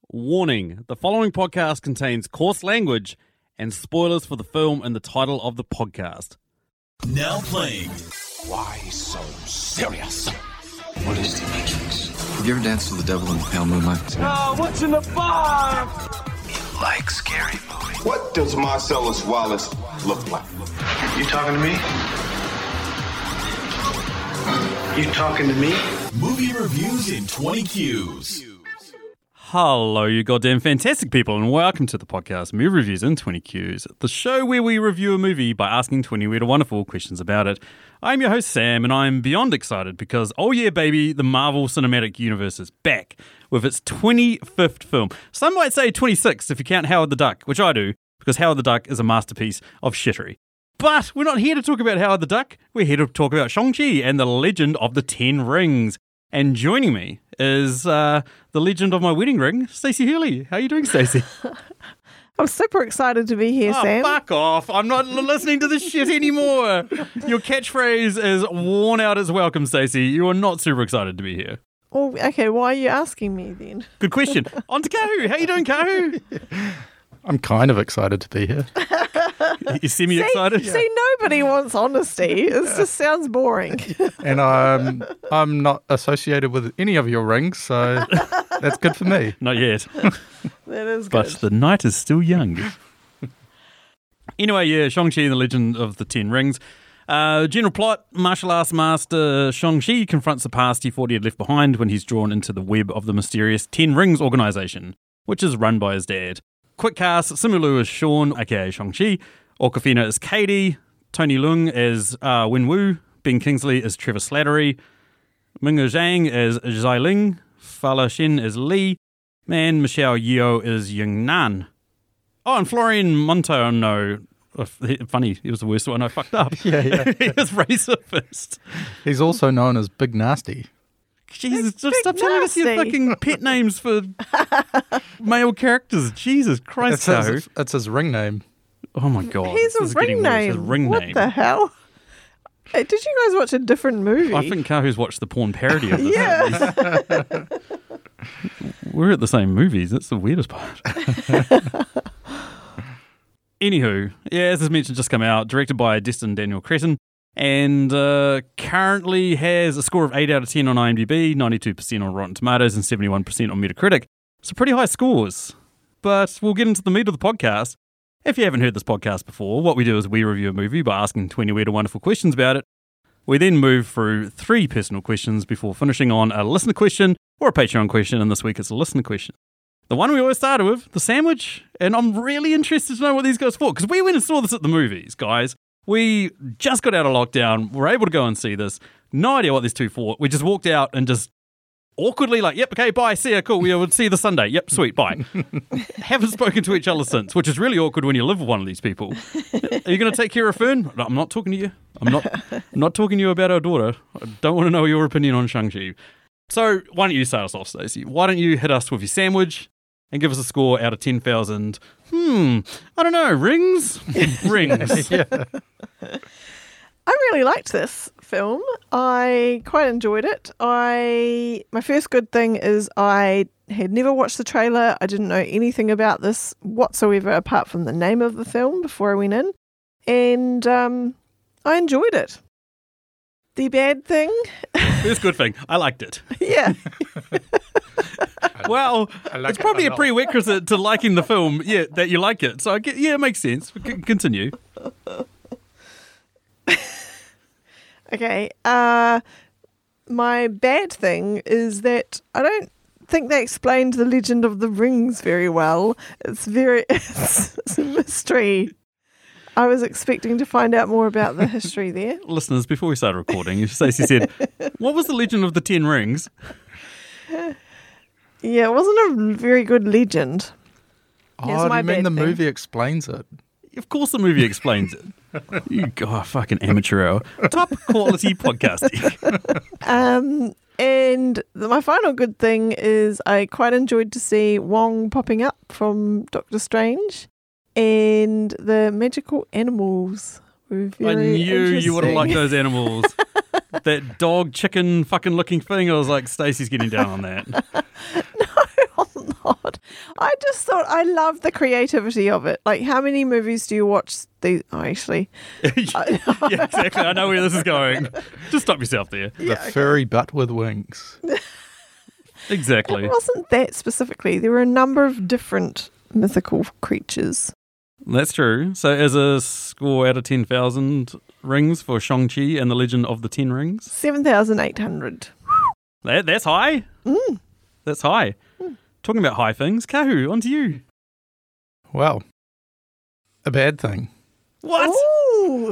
Warning, the following podcast contains coarse language and spoilers for the film and the title of the podcast. Now playing. Why so serious? What is the Matrix? Have you ever danced with the devil in the pale moonlight? Oh, what's in the bar? You like scary movies. What does Marcellus Wallace look like? You talking to me? You talking to me? Movie reviews in 20 Qs. Hello, you goddamn fantastic people, and welcome to the podcast Movie Reviews in 20 Qs, the show where we review a movie by asking 20 weird or wonderful questions about it. I'm your host, Sam, and I'm beyond excited because, oh yeah, baby, the Marvel Cinematic Universe is back with its 25th film. Some might say 26th if you count Howard the Duck, which I do, because Howard the Duck is a masterpiece of shittery. But we're not here to talk about Howard the Duck. We're here to talk about Shang-Chi and the Legend of the Ten Rings. And joining me is the legend of my wedding ring, Stacey Hurley. How are you doing, Stacey? I'm super excited to be here, Sam. Fuck off. I'm not listening to this shit anymore. Your catchphrase is worn out as welcome, Stacey. You are not super excited to be here. Well, okay, why are you asking me then? Good question. On to Kahu. How you doing, Kahu? I'm kind of excited to be here. You semi-excited? See, nobody wants honesty. It just sounds boring. And I'm not associated with any of your rings, so that's good for me. Not yet. That is good. But the night is still young. Anyway, yeah, Shang-Chi and the Legend of the Ten Rings. General plot, martial arts master Shang-Chi confronts the past he thought he had left behind when he's drawn into the web of the mysterious Ten Rings organization, which is run by his dad. Quick cast, Simu Liu as Sean, aka Shang-Chi, Awkwafina as Katie, Tony Leung as Wen Wu, Ben Kingsley as Trevor Slattery, Mingo Zhang as Zai Ling, Fala Shen as Li, and Michelle Yeoh as Yung Nan. Oh, and Florian Montono. Funny, he was the worst one I fucked up. Yeah. He was racist. He's also known as Big Nasty. Jesus, just stop telling us your fucking pet names for male characters. Jesus Christ, It's his ring name. Oh my God. He's a ring name. His ring what name. the hell? Hey, did you guys watch a different movie? I think Kahu's watched the porn parody of this. Yeah. We're at the same movies. That's the weirdest part. Anywho, yeah, as I mentioned, just come out, directed by Destin Daniel Cretton, and currently has a score of 8 out of 10 on IMDb, 92% on Rotten Tomatoes, and 71% on Metacritic. So pretty high scores. But we'll get into the meat of the podcast. If you haven't heard this podcast before, what we do is we review a movie by asking 20 weird and wonderful questions about it. We then move through 3 personal questions before finishing on a listener question or a Patreon question, and this week it's a listener question. The one we always started with, the sandwich, and I'm really interested to know what these guys thought, because we went and saw this at the movies, guys. We just got out of lockdown, were able to go and see this, no idea what these two thought. We just walked out and just awkwardly like, yep, okay, bye, see ya, cool, we'll see you this Sunday, yep, sweet, bye. Haven't spoken to each other since, which is really awkward when you live with one of these people. Are you going to take care of Fern? No, I'm not talking to you. I'm not talking to you about our daughter. I don't want to know your opinion on Shang-Chi. So why don't you start us off, Stacey? Why don't you hit us with your sandwich and give us a score out of 10,000? I don't know, rings? Rings. Yeah. I really liked this film. I quite enjoyed it. My first good thing is I had never watched the trailer. I didn't know anything about this whatsoever apart from the name of the film before I went in. And I enjoyed it. The bad thing? First good thing, I liked it. Yeah. Well, it's probably a prerequisite to liking the film, yeah, that you like it. So, it makes sense. Continue. Okay. My bad thing is that I don't think they explained the Legend of the Rings very well. It's a mystery. I was expecting to find out more about the history there. Listeners, before we started recording, Stacey said, what was the Legend of the Ten Rings? Yeah, it wasn't a very good legend. Oh, do you mean the movie explains it? Of course the movie explains it. You fucking amateur hour. Top quality podcasting. And my final good thing is I quite enjoyed to see Wong popping up from Doctor Strange, and the magical animals were very I knew you would have liked interesting. those animals. That dog, chicken fucking looking thing, I was like, Stacey's getting down on that. No, I'm God. I just thought I love the creativity of it. Like, how many movies do you watch? Actually. Yeah, exactly. I know where this is going. Just stop yourself there. The furry butt with wings. Exactly. It wasn't that specifically. There were a number of different mythical creatures. That's true. So, as a score out of 10,000 rings for Shang-Chi and the Legend of the Ten Rings? 7,800. That's high. That's high. Talking about high things, Kahu, on to you. Well, a bad thing. What? Ooh.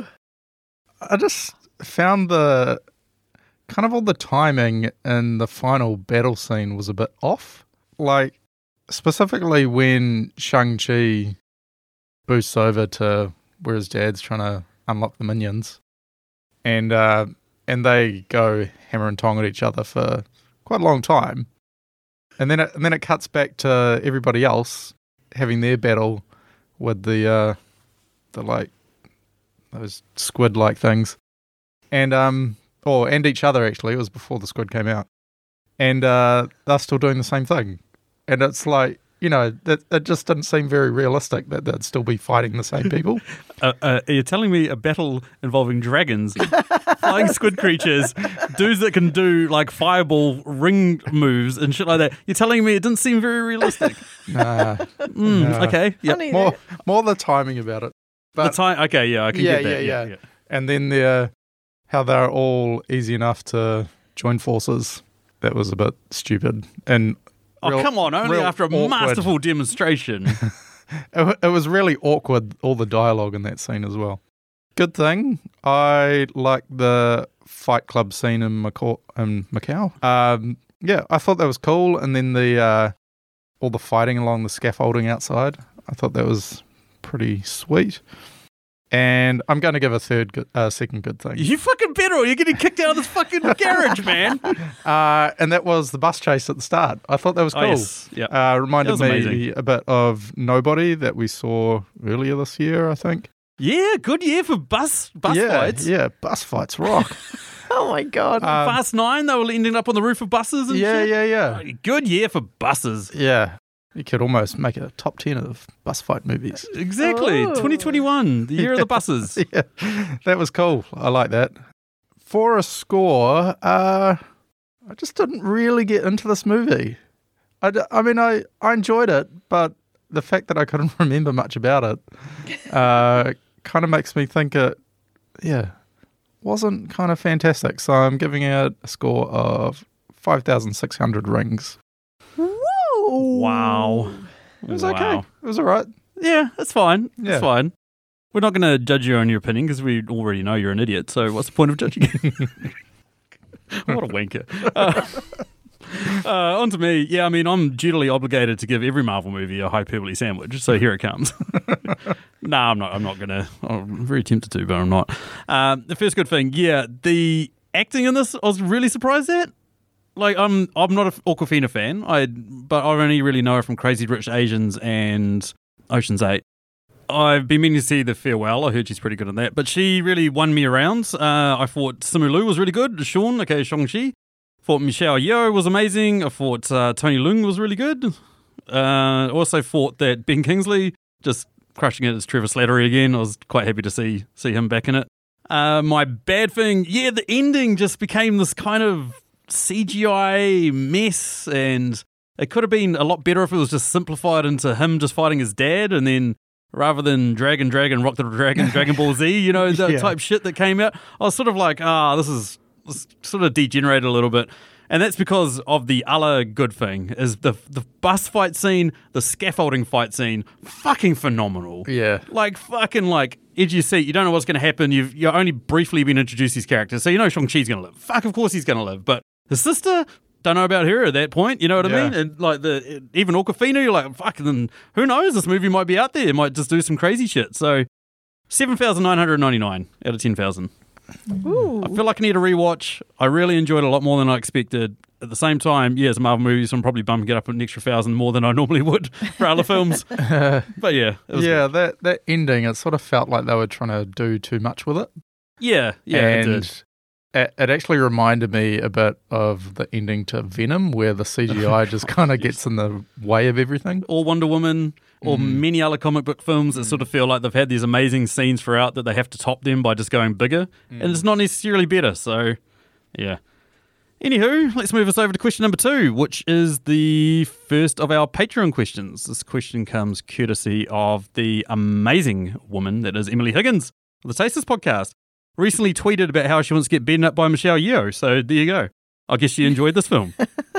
I just found the kind of all the timing in the final battle scene was a bit off. Like, specifically when Shang-Chi boosts over to where his dad's trying to unlock the minions. And they go hammer and tong at each other for quite a long time. And then it cuts back to everybody else having their battle with the like those squid-like things, and each other actually. It was before the squid came out, and they're still doing the same thing, and it's like, you know, it just didn't seem very realistic that they'd still be fighting the same people. Are you telling me a battle involving dragons, flying squid creatures, dudes that can do like fireball ring moves and shit like that? You're telling me it didn't seem very realistic? Nah. Okay. Yeah. Funny More the timing about it. But The time. Okay. Yeah. I can get that. Yeah. And then how they're all easy enough to join forces. That was a bit stupid. And Come on! Only after a awkward. masterful demonstration. It was really awkward, all the dialogue in that scene as well. Good thing, I like the Fight Club scene in Macau. I thought that was cool. And then all the fighting along the scaffolding outside, I thought that was pretty sweet. And I'm going to give a second good thing. You fucking better, or you're getting kicked out of this fucking garage, man. And that was the bus chase at the start. I thought that was cool. Oh, yes. Yeah. Reminded me amazing. a bit of Nobody that we saw earlier this year, I think. Yeah, good year for bus fights. Yeah, bus fights rock. Oh my God. Fast 9, they were ending up on the roof of buses and shit. Yeah. Good year for buses. Yeah. You could almost make a top 10 of bus fight movies. Exactly. Oh. 2021, the year of the buses. Yeah, that was cool. I like that. For a score, I just didn't really get into this movie. I enjoyed it, but the fact that I couldn't remember much about it kind of makes me think it wasn't kind of fantastic. So I'm giving it a score of 5,600 rings. Wow. It was okay. It was all right. Yeah, that's fine. Yeah. That's fine. We're not going to judge you on your opinion because we already know you're an idiot. So what's the point of judging you? What a wanker. On to me. Yeah, I mean, I'm dutifully obligated to give every Marvel movie a hyperbole sandwich. So here it comes. No, I'm not going to. I'm very tempted to, but I'm not. The first good thing, the acting in this, I was really surprised at. Like, I'm not an Awkwafina fan, but I only really know her from Crazy Rich Asians and Ocean's 8. I've been meaning to see The Farewell. I heard she's pretty good in that. But she really won me around. I thought Simu Liu was really good. Shang-Chi. Thought Michelle Yeoh was amazing. I thought Tony Leung was really good. Also thought that Ben Kingsley, just crushing it as Trevor Slattery again. I was quite happy to see him back in it. My bad thing, the ending just became this kind of CGI mess, and it could have been a lot better if it was just simplified into him just fighting his dad, and then rather than Dragon, Rock the Dragon, Dragon Ball Z, that type shit that came out, I was sort of like, this is sort of degenerated a little bit. And that's because of the other good thing is the bus fight scene, the scaffolding fight scene, fucking phenomenal. Yeah. Like fucking like edge of your seat. You don't know what's going to happen. You've only briefly been introduced to these characters. So you know Shang-Chi's going to live. Fuck, of course he's going to live. But his sister, don't know about her at that point. You know what I mean? And like even Awkwafina, you're like, fuck, then who knows? This movie might be out there. It might just do some crazy shit. So 7,999 out of 10,000. Ooh. I feel like I need a rewatch. I really enjoyed it a lot more than I expected. At the same time, it's a Marvel movie, so I'm probably bumping it up an extra 1,000 more than I normally would for other films. But it was good. that ending, it sort of felt like they were trying to do too much with it. Yeah, it and did. It actually reminded me a bit of the ending to Venom, where the CGI just kind of gets in the way of everything. Or Wonder Woman, or many other comic book films that sort of feel like they've had these amazing scenes throughout that they have to top them by just going bigger. And it's not necessarily better, so yeah. Anywho, let's move us over to question number 2, which is the first of our Patreon questions. This question comes courtesy of the amazing woman that is Emily Higgins of the Tasters podcast. Recently tweeted about how she wants to get beaten up by Michelle Yeoh, so there you go. I guess she enjoyed this film.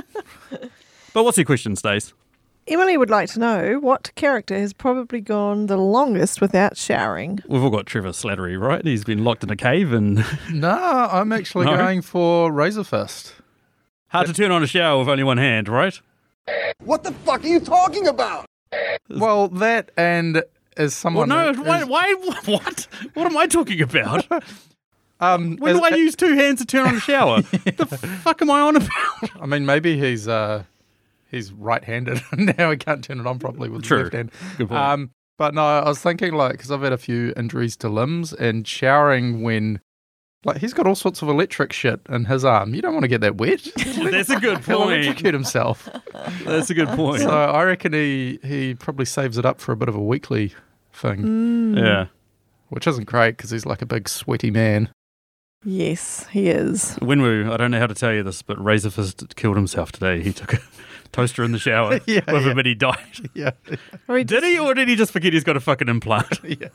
But what's your question, Stace? Emily would like to know what character has probably gone the longest without showering. We've all got Trevor Slattery, right? He's been locked in a cave and No, I'm actually going for Razor Fist. hard to turn on a shower with only one hand, right? What the fuck are you talking about? Well, that and as someone... Well, no, who why, what? What am I talking about? When as- do I use two hands to turn on a shower? The fuck am I on about? I mean, maybe he's right-handed and now he can't turn it on properly with True. the left hand. Good point. But no, I was thinking, like, because I've had a few injuries to limbs and showering when, like, he's got all sorts of electric shit in his arm. You don't want to get that wet. That's a good He'll point. electrocute himself. That's a good point. So I reckon he probably saves it up for a bit of a weekly thing, Yeah. which isn't great because he's like a big sweaty man. Yes, he is. Winwoo, I don't know how to tell you this, but Razor Fist killed himself today. He took a toaster in the shower Yeah, with yeah. him and he died. Yeah. Or he Did he, or did he just forget he's got a fucking implant? Yeah.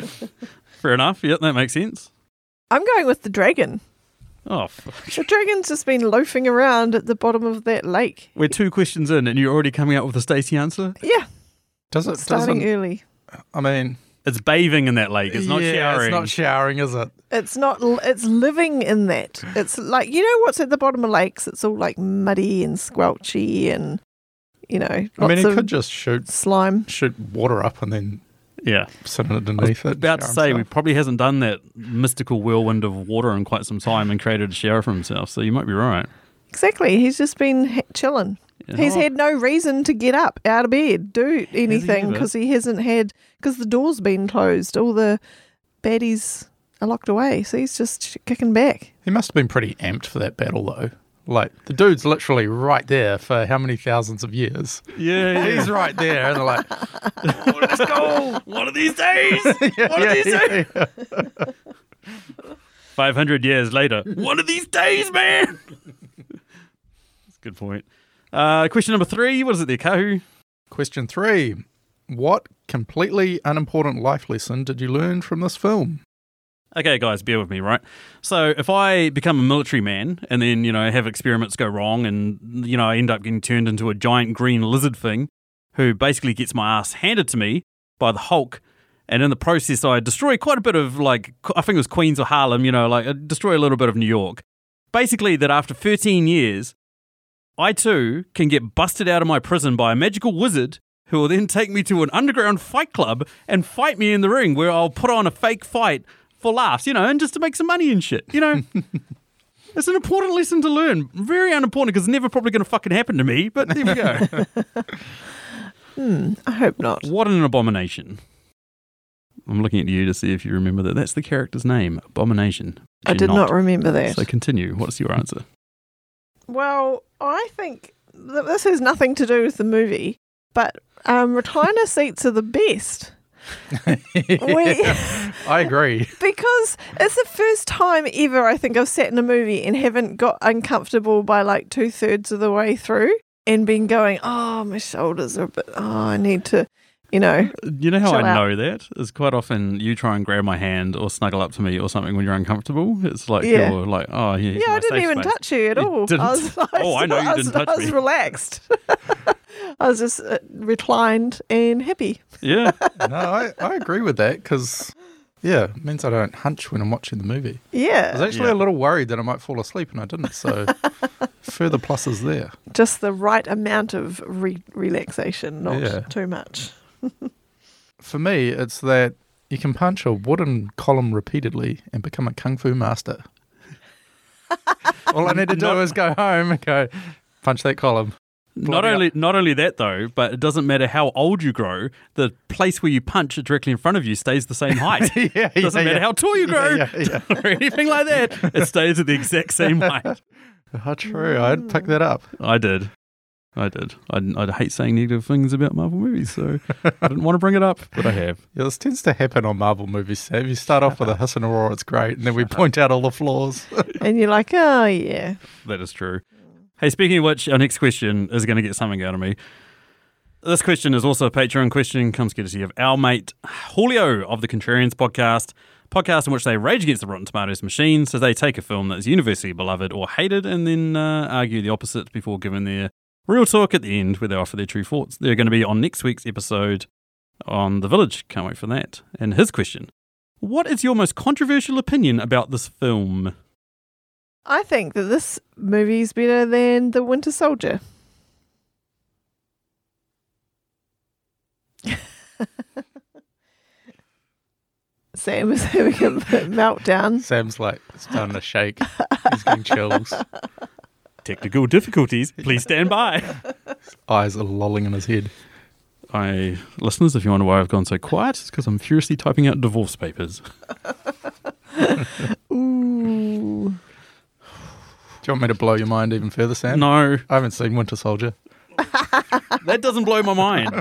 Fair enough. Yep, that makes sense. I'm going with the dragon. Oh, fuck. The dragon's just been loafing around at the bottom of that lake. We're 2 questions in and you're already coming up with a Stacey answer? Yeah, Starting starting early. I mean, It's bathing in that lake. It's not showering. It's not showering, is it? It's not. It's living in that. It's like, you know what's at the bottom of lakes? It's all like muddy and squelchy and, you know, I lots mean, he of could just shoot slime. water up and then Yeah. sit underneath it. About to shower say, we himself. probably hasn't done that mystical whirlwind of water in quite some time and created a shower for himself, so you might be right. Exactly. He's just been chilling. Yeah. He's had no reason to get up out of bed, do anything, ever? because he hasn't had, because the door's been closed. All the baddies are locked away. So he's just kicking back. He must have been pretty amped for that battle, though. Like, the dude's literally right there for how many thousands of years? Yeah, He's right there, and they're like, Let's go! One of these days! One of these days! 500 years later. One of these days, man! That's a good point. Question number 3. What is it there, Kahu? Question 3. What completely unimportant life lesson did you learn from this film? Okay, guys, bear with me, right? So if I become a military man and then, you know, have experiments go wrong and, you know, I end up getting turned into a giant green lizard thing who basically gets my ass handed to me by the Hulk, and in the process I destroy quite a bit of, like, I think it was Queens or Harlem, you know, like I destroy a little bit of New York. Basically that after 13 years, I too can get busted out of my prison by a magical wizard who will then take me to an underground fight club and fight me in the ring where I'll put on a fake fight for laughs, you know, and just to make some money and shit, you know. It's an important lesson to learn. Very unimportant because it's never probably going to fucking happen to me, but there we go. I hope not. What an abomination. I'm looking at you to see if you remember that. That's the character's name, Abomination. I did not remember that. So continue. What's your answer? Well, I think this has nothing to do with the movie, but recliner seats are the best. I agree. Because it's the first time ever I think I've sat in a movie and haven't got uncomfortable by like 2/3 of the way through and been going, oh, my shoulders are a bit, I need to, you know. You know how Chill I out. know that? Is quite often you try and grab my hand or snuggle up to me or something when you're uncomfortable. It's like Yeah. you're like, oh, yeah. Yeah, I didn't even touch you at all. didn't? I know you didn't touch I was me. relaxed. I was just reclined and happy. Yeah. No, I agree with that because, yeah, it means I don't hunch when I'm watching the movie. I was Yeah, actually Yeah. a little worried that I might fall asleep and I didn't, so further pluses there. just the right amount of relaxation, not Yeah. too much. For me, it's that you can punch a wooden column repeatedly and become a kung fu master. All I need to do is go home and go, punch that column. Not only that though, but it doesn't matter how old you grow. The place where you punch directly in front of you stays the same height. Yeah, It doesn't matter how tall you grow yeah. or anything like that. It stays at the exact same height. Oh, true. I'd pick that up. I did. I hate saying negative things about Marvel movies, so I didn't want to bring it up, but I have. Yeah, this tends to happen on Marvel movies, Sam. You start off with a hiss and a roar, it's great, and then we point out all the flaws. And you're like, oh, yeah. That is true. Hey, speaking of which, our next question is going to get something out of me. This question is also a Patreon question, comes courtesy of our mate Julio of the Contrarians podcast in which they rage against the Rotten Tomatoes machine, so they take a film that is universally beloved or hated and then argue the opposite before giving their real talk at the end where they offer their true thoughts. They're going to be on next week's episode on The Village. Can't wait for that. And his question, what is your most controversial opinion about this film? I think that this movie is better than The Winter Soldier. Sam is having a meltdown. Sam's like, starting to shake. He's getting chills. Technical difficulties. Please stand by. Eyes are lolling in his head. Listeners, if you wonder why I've gone so quiet, it's because I'm furiously typing out divorce papers. Ooh. Do you want me to blow your mind even further, Sam? No, I haven't seen Winter Soldier. that doesn't blow my mind.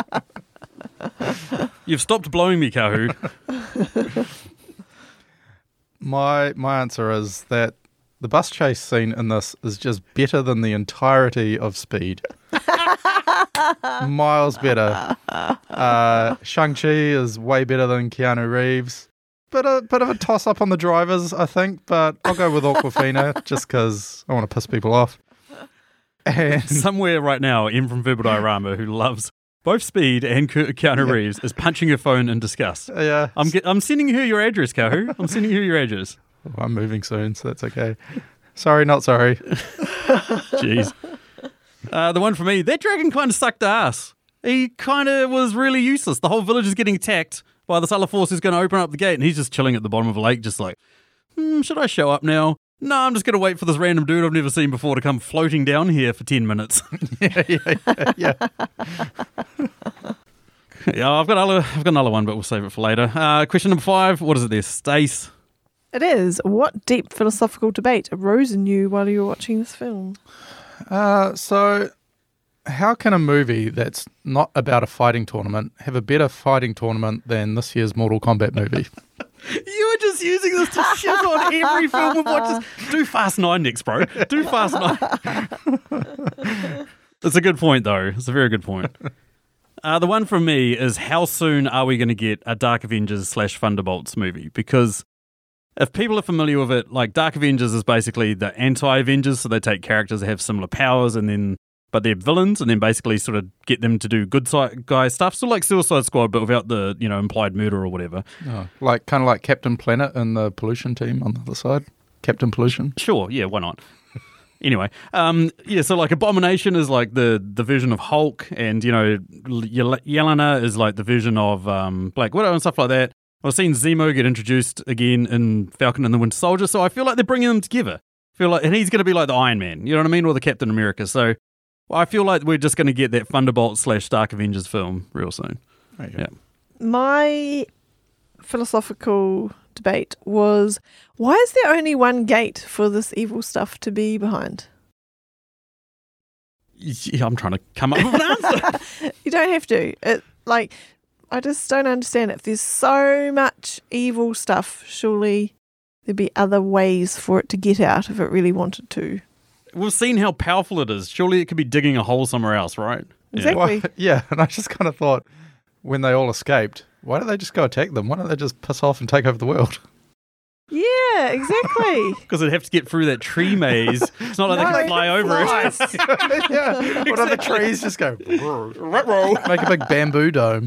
You've stopped blowing me, Kahu. My answer is that the bus chase scene in this is just better than the entirety of Speed. Miles better. Shang-Chi is way better than Keanu Reeves. Bit of a toss-up on the drivers, I think, but I'll go with Awkwafina just because I want to piss people off. And Somewhere right now, M from Verbal Diorama, who loves both Speed and Keanu Reeves, is punching her phone in disgust. yeah, I'm sending her your address, Kahu. I'm sending her your address. I'm moving soon, so that's okay. Sorry, not sorry. Jeez. The one for me, that dragon kind of sucked ass. He kind of was really useless. The whole village is getting attacked by this other force who's going to open up the gate, and he's just chilling at the bottom of a lake, just like, should I show up now? No, I'm just going to wait for this random dude I've never seen before to come floating down here for 10 minutes. Yeah. Yeah, I've got another one, but we'll save it for later. Question number 5, what is it there, Stace? It is. What deep philosophical debate arose in you while you were watching this film? So how can a movie that's not about a fighting tournament have a better fighting tournament than this year's Mortal Kombat movie? You were just using this to shit on every film we've watched. Do Fast 9 next, bro. Do Fast 9. It's a good point, though. It's a very good point. The one from me is, how soon are we going to get a Dark Avengers / Thunderbolts movie? Because if people are familiar with it, like Dark Avengers is basically the anti-Avengers, so they take characters that have similar powers but they're villains, and then basically sort of get them to do good guy stuff. So like Suicide Squad, but without the implied murder or whatever. Oh, kind of like Captain Planet and the Pollution team on the other side. Captain Pollution. Sure, yeah, why not? Anyway, so like Abomination is like the version of Hulk, and Yelena is like the version of Black Widow and stuff like that. I've seen Zemo get introduced again in Falcon and the Winter Soldier, so I feel like they're bringing them together. And he's going to be like the Iron Man, you know what I mean, or the Captain America. So I feel like we're just going to get that Thunderbolt / Dark Avengers film real soon. Yeah. My philosophical debate was, why is there only one gate for this evil stuff to be behind? Yeah, I'm trying to come up with an answer. You don't have to. I just don't understand. If there's so much evil stuff, surely there'd be other ways for it to get out if it really wanted to. We've seen how powerful it is. Surely it could be digging a hole somewhere else, right? Exactly. Well, yeah, and I just kind of thought, when they all escaped, why don't they just go attack them? Why don't they just piss off and take over the world? Yeah, exactly. Because they'd have to get through that tree maze. It's not like they can fly over it. Yeah. What other trees just go, make a big bamboo dome.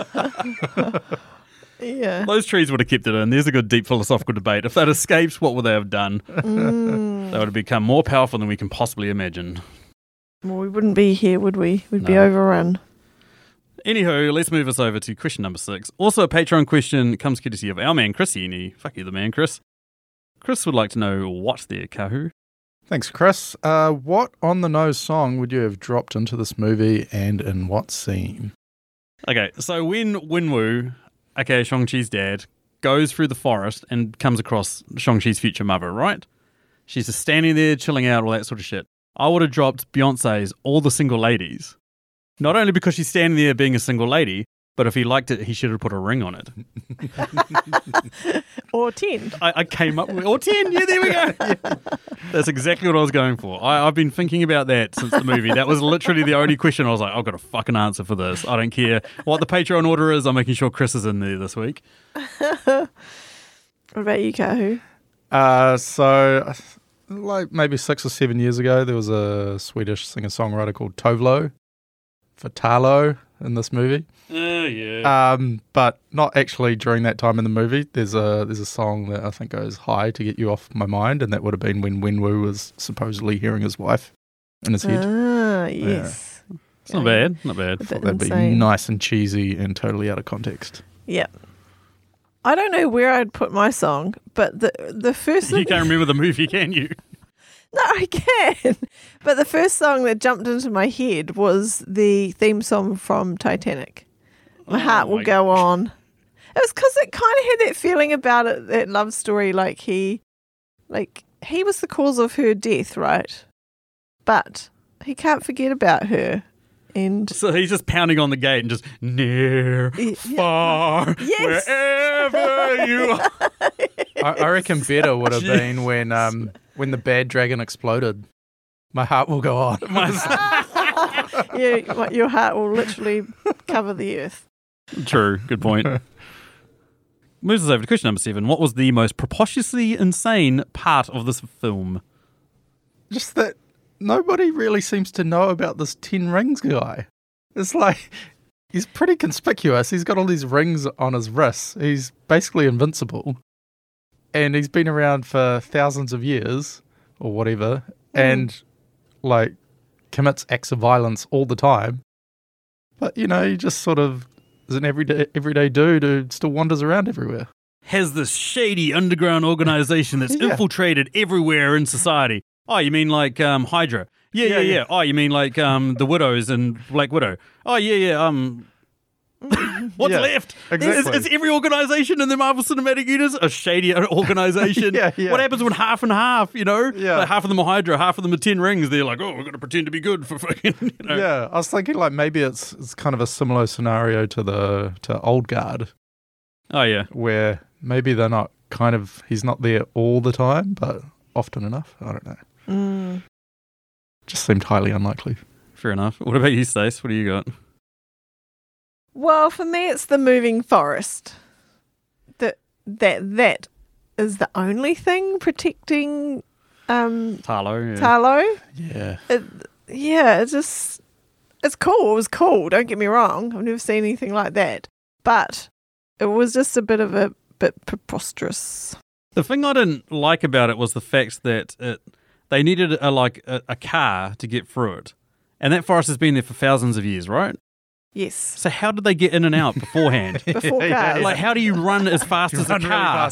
Yeah. Those trees would have kept it in. There's a good deep philosophical debate. If they'd escaped, what would they have done? They would have become more powerful than we can possibly imagine. Well, we wouldn't be here, would we? We'd be No. overrun. Anywho, let's move us over to question number 6. Also a Patreon question, comes courtesy of our man Chris Eni. Fuck you, the man, Chris. Chris would like to know, what there, Kahu? Thanks, Chris. What on-the-nose song would you have dropped into this movie and in what scene? Okay, so when Wenwu, aka Shang-Chi's dad, goes through the forest and comes across Shang-Chi's future mother, right? She's just standing there, chilling out, all that sort of shit. I would have dropped Beyonce's All the Single Ladies. Not only because she's standing there being a single lady, but if he liked it, he should have put a ring on it. Or 10. I came up with, or 10, yeah, there we go. Yeah. That's exactly what I was going for. I've been thinking about that since the movie. That was literally the only question I was like, I've got a fucking answer for this. I don't care what the Patreon order is. I'm making sure Chris is in there this week. What about you, Kahu? So, like maybe 6 or 7 years ago, there was a Swedish singer-songwriter called Tovlo for Talo in this movie. Yeah. But not actually during that time in the movie. There's a song that I think goes High to Get You Off My Mind, and that would have been when Wenwu was supposedly hearing his wife in his head. Ah, yes. It's not bad. Not bad. Bit That'd be insane. nice and cheesy and totally out of context. Yeah. I don't know where I'd put my song, but the first You can't remember the movie, can you? No, I can. But the first song that jumped into my head was the theme song from Titanic. My heart will go on. It was because it kind of had that feeling about it, that love story, like he was the cause of her death, right? But he can't forget about her. And So he's just pounding on the gate and just near, far, Yes. wherever you are. I reckon better would have been when the bad dragon exploded. My heart will go on. your heart will literally cover the earth. True. Good point. Moves us over to question number 7. What was the most preposterously insane part of this film? Just that nobody really seems to know about this 10 rings guy. It's like, he's pretty conspicuous. He's got all these rings on his wrists. He's basically invincible. And he's been around for thousands of years, or whatever, and, like, commits acts of violence all the time. But, he just sort of is an everyday dude who still wanders around everywhere. Has this shady underground organization that's Yeah. infiltrated everywhere in society. Oh, you mean like Hydra? Yeah. Oh, you mean like the Widows and Black Widow? Oh, yeah. What's Yeah, left? exactly. Is every organization in the Marvel Cinematic Universe a shady organization? Yeah. What happens when half and half, Yeah. Like half of them are Hydra, half of them are 10 rings. They're like, oh, we're going to pretend to be good for fucking, Yeah, I was thinking like maybe it's kind of a similar scenario to Old Guard, Oh, yeah. where maybe they're not he's not there all the time, but often enough. I don't know. Just seemed highly unlikely. Fair enough. What about you, Stace? What do you got? Well, for me, it's the moving forest. That is the only thing protecting Talo. Yeah. Talo. Yeah. It's cool. It was cool. Don't get me wrong. I've never seen anything like that. But it was just a bit preposterous. The thing I didn't like about it was the fact that they needed a car to get through it. And that forest has been there for thousands of years, right? Yes. So how did they get in and out beforehand? Before cars. Like, how do you run as fast as a car?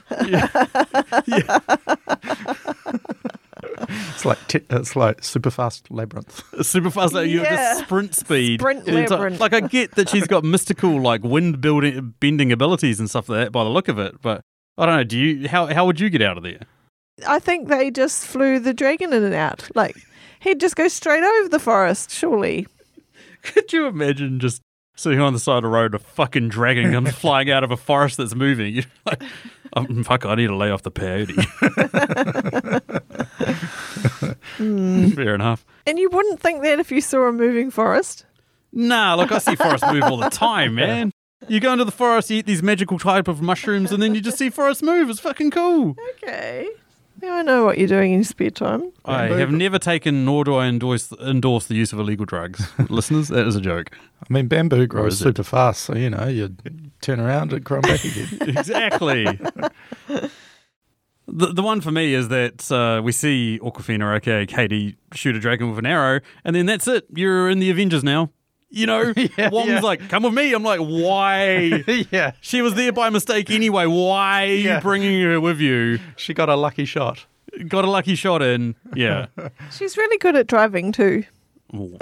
It's like super fast labyrinth. Super fast, like, you have Yeah. just sprint speed. Sprint the entire- labyrinth. Like, I get that she's got mystical, like, bending abilities and stuff like that by the look of it, but I don't know, how would you get out of there? I think they just flew the dragon in and out. Like, he'd just go straight over the forest, surely. Could you imagine just sitting on the side of the road, a fucking dragon comes flying out of a forest that's moving? You're like, fuck, I need to lay off the peyote. Fair enough. And you wouldn't think that if you saw a moving forest. Nah, look, I see forests move all the time, man. You go into the forest, you eat these magical type of mushrooms, and then you just see forests move. It's fucking cool. Okay. Now I know what you're doing in your spare time. I have never taken, nor do I endorse the use of illegal drugs. Listeners, that is a joke. I mean, bamboo grows is it? super fast, so, you turn around and grow back again. Exactly. The one for me is that we see Awkwafina, aka Katie, shoot a dragon with an arrow, and then that's it. You're in the Avengers now. Wong's like, come with me. I'm like, why? Yeah. She was there by mistake anyway. Why are you bringing her with you? She got a lucky shot. Got a lucky shot in. Yeah. She's really good at driving too. Ooh.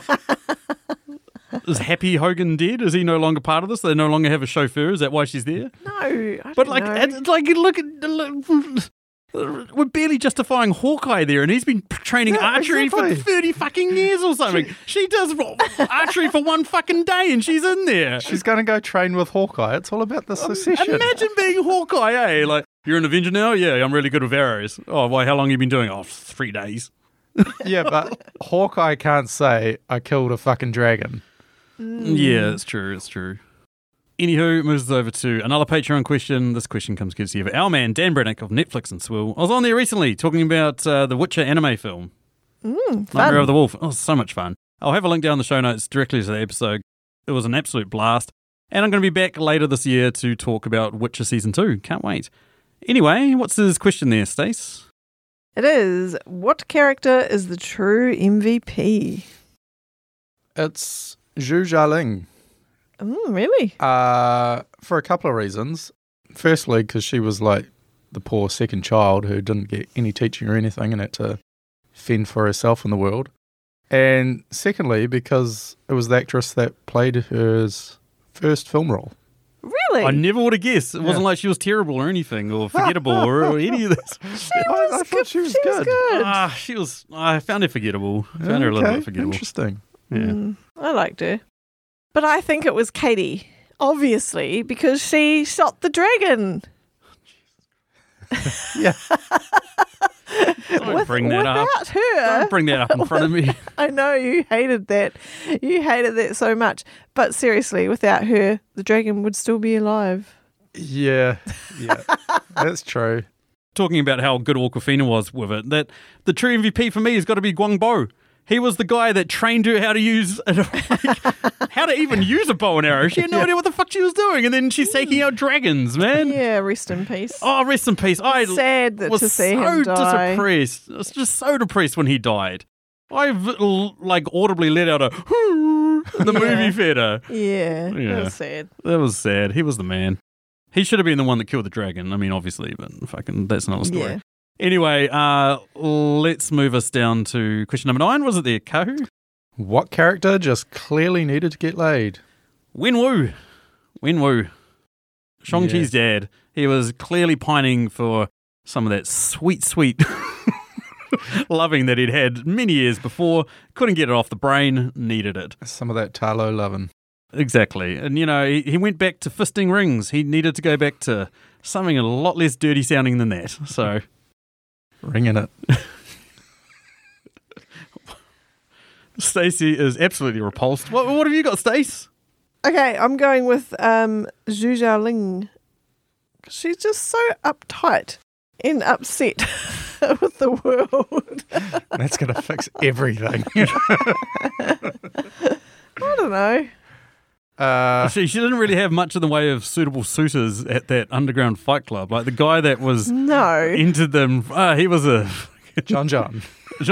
Is Happy Hogan dead? Is he no longer part of this? They no longer have a chauffeur? Is that why she's there? No, I But don't know. it's like, look, we're barely justifying Hawkeye there, and he's been training archery exactly. for 30 fucking years or something. She does archery for one fucking day, and she's in there. She's going to go train with Hawkeye. It's all about the succession. Imagine being Hawkeye, eh? Like, you're an Avenger now? Yeah, I'm really good with arrows. Oh, why? How long have you been doing? Oh, 3 days. Yeah, but Hawkeye can't say, I killed a fucking dragon. Yeah, it's true. It's true. Anywho, moves us over to another Patreon question. This question comes courtesy of our man, Dan Brennick of Netflix and Swill. I was on there recently talking about the Witcher anime film. Nightmare of the Wolf. Oh, so much fun. I'll have a link down in the show notes directly to the episode. It was an absolute blast. And I'm going to be back later this year to talk about Witcher Season 2. Can't wait. Anyway, what's his question there, Stace? It is, what character is the true MVP? It's Zhu Jialing. Really? For a couple of reasons. Firstly, because she was like the poor second child who didn't get any teaching or anything and had to fend for herself in the world. And secondly, because it was the actress that played her first film role. Really? I never would have guessed. It wasn't like she was terrible or anything or forgettable or any of this. I thought she was good. She was. I found her forgettable. I found her a little bit forgettable. Interesting. Yeah. I liked her. But I think it was Katie, obviously, because she shot the dragon. Yeah. Don't bring that up. Without her. Don't bring that up in front of me. I know you hated that. You hated that so much. But seriously, without her, the dragon would still be alive. Yeah. That's true. Talking about how good Awkwafina was with it, that the true MVP for me has got to be Guangbo. He was the guy that trained her how to use, how to even use a bow and arrow. She had no idea what the fuck she was doing, and then she's taking out dragons, man. Yeah, rest in peace. Oh, rest in peace. I sad that was to see so him die. depressed. I was just so depressed when he died. I like audibly let out a in the movie theater. Yeah, Yeah. that was sad. That was sad. He was the man. He should have been the one that killed the dragon. I mean, obviously, but fucking that's another story. Yeah. Anyway, let's move us down to question number 9. Was it there, Kahu? What character just clearly needed to get laid? Wenwu. Shang-Chi's dad. He was clearly pining for some of that sweet, sweet loving that he'd had many years before. Couldn't get it off the brain. Needed it. Some of that Talo loving. Exactly. And, you know, he went back to fisting rings. He needed to go back to something a lot less dirty sounding than that. So... Ringing it. Stacey is absolutely repulsed. What have you got, Stace? Okay, I'm going with Zhu Jialing. She's just so uptight and upset with the world. That's going to fix everything. I don't know. She didn't really have much in the way of suitable suitors at that underground fight club. Like the guy that was No. entered them, he was a John. John.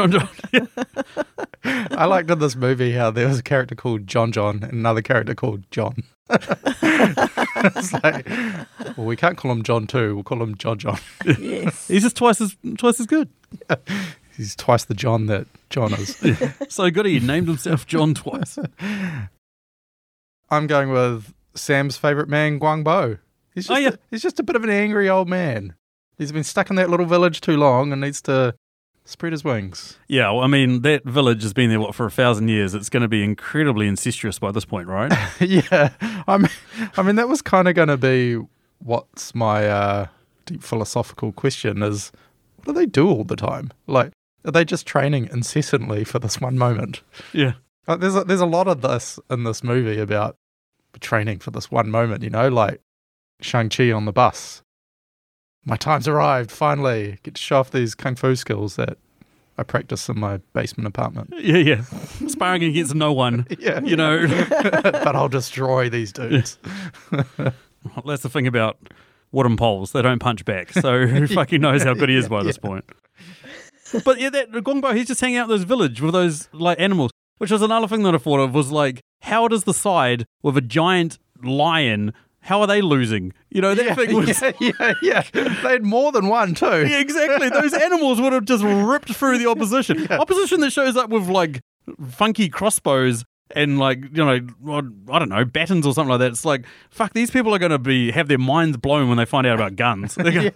I liked in this movie how there was a character called John and another character called John. It's like, well, we can't call him John 2, we'll call him John. Yes. He's just twice as good. He's twice the John that John is. So good he named himself John twice. I'm going with Sam's favourite man, Guangbo. He's just a bit of an angry old man. He's been stuck in that little village too long and needs to spread his wings. Yeah, well, I mean, that village has been there, for 1,000 years. It's going to be incredibly incestuous by this point, right? Yeah. I mean, that was kind of going to be what's my deep philosophical question is, what do they do all the time? Like, are they just training incessantly for this one moment? Yeah. Like, there's a lot of this in this movie about training for this one moment, you know, like Shang-Chi on the bus. My time's arrived, finally. Get to show off these kung fu skills that I practice in my basement apartment. Yeah. Sparring against no one, Yeah. you know. But I'll destroy these dudes. That's the thing about wooden poles. They don't punch back. So who fucking knows how good he is by this point. But yeah, that Guangbo, he's just hanging out in those village with those like animals, which was another thing that I thought of was like, how does the side with a giant lion how are they losing? You know, that thing was... Yeah. They had more than one, too. Yeah, exactly. Those animals would have just ripped through the opposition. Opposition that shows up with, like, funky crossbows and, like, you know, I don't know, battens or something like that. It's like, fuck, these people are going to have their minds blown when they find out about guns.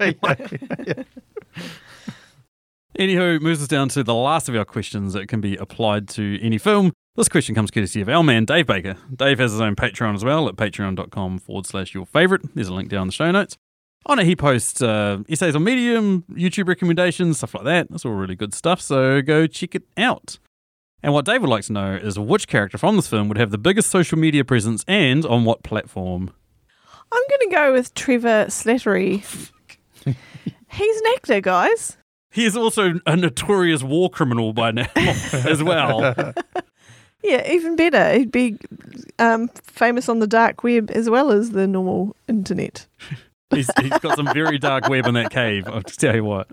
Anywho, moves us down to the last of our questions that can be applied to any film. This question comes courtesy of our man, Dave Baker. Dave has his own Patreon as well at patreon.com/yourfavourite. There's a link down in the show notes. On it, he posts essays on Medium, YouTube recommendations, stuff like that. That's all really good stuff, so go check it out. And what Dave would like to know is which character from this film would have the biggest social media presence and on what platform? I'm going to go with Trevor Slattery. He's an actor, guys. He is also a notorious war criminal by now as well. Yeah, even better. He'd be famous on the dark web as well as the normal internet. He's got some very dark web in that cave, I'll just tell you what.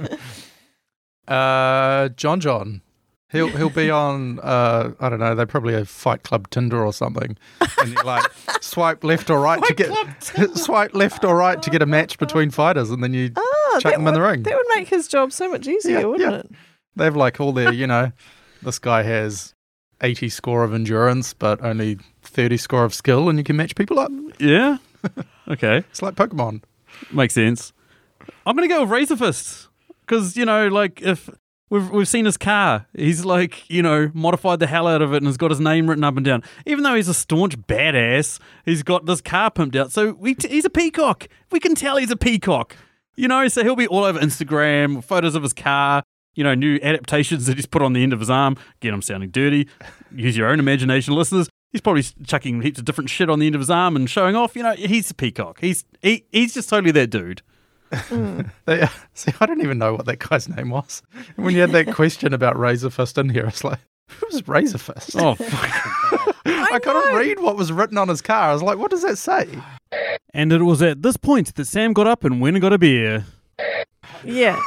John. He'll be on, I don't know, they probably have Fight Club Tinder or something. And you like swipe left or right to get a match between fighters, and then you chuck them in the ring. That would make his job so much easier, wouldn't it? They have like all their, this guy has 80 score of endurance, but only 30 score of skill, and you can match people up. Yeah? Okay. It's like Pokemon. Makes sense. I'm going to go with Razor Fist. Because, like, if we've seen his car, he's like, modified the hell out of it and has got his name written up and down. Even though he's a staunch badass, he's got this car pimped out. So he's a peacock. We can tell he's a peacock. So he'll be all over Instagram, photos of his car, new adaptations that he's put on the end of his arm. Again, I'm sounding dirty. Use your own imagination, listeners. He's probably chucking heaps of different shit on the end of his arm and showing off. He's a peacock. He's just totally that dude. See, I don't even know what that guy's name was. When you had that question about Razor Fist in here, it's like, who's Razor Fist? Oh, fuck. I couldn't read what was written on his car. I was like, what does that say? And it was at this point that Sam got up and went and got a beer. Yeah.